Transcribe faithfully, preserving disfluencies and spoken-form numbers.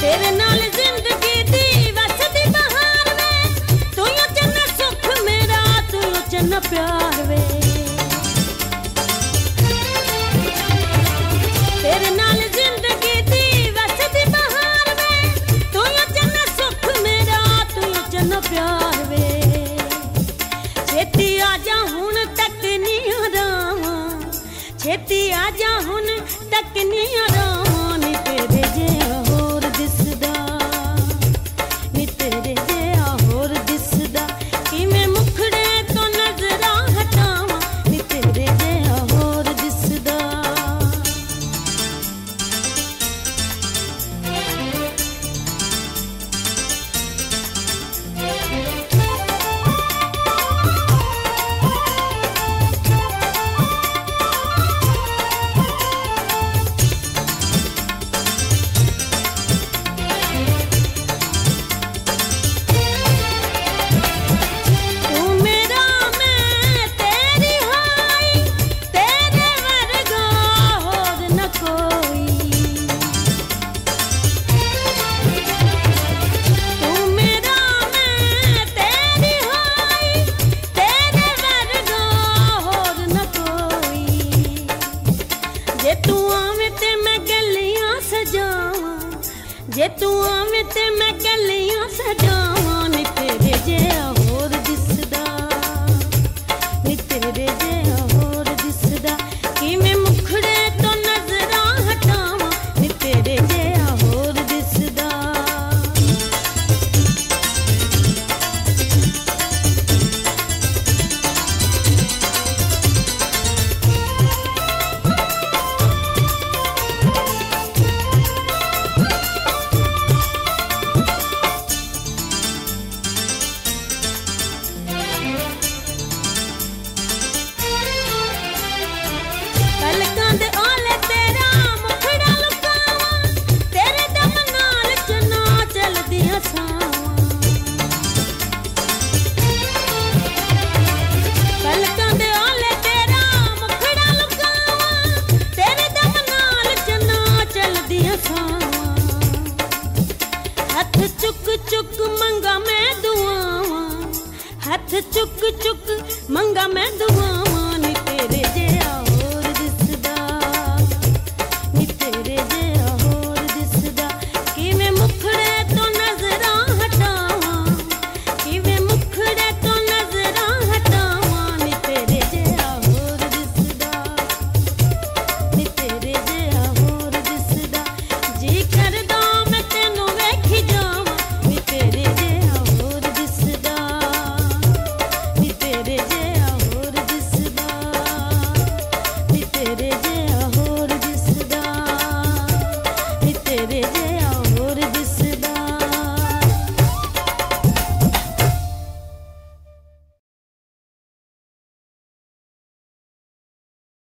तेरे नाल जिंदगी दी वसदी बहार वे, तू यो चन्ना सुख मेरा, तू यो चन्ना प्यार वे। तेरे नाल जिंदगी दी वसदी बहार वे, तू यो चन्ना सुख मेरा, तू यो चन्ना प्यार वे। छेती आजा हुण तक नी आरावां, छेती आजा हुण तक नी आरावां, नी तेरे जिहा होर दिसदा, नी तेरे जिहा होर दिसदा, किवें मुखड़े तो नजरां हटावां, नी तेरे जिहा होर दिसदा। जे तू आवे ते मैं गलियां सजावां,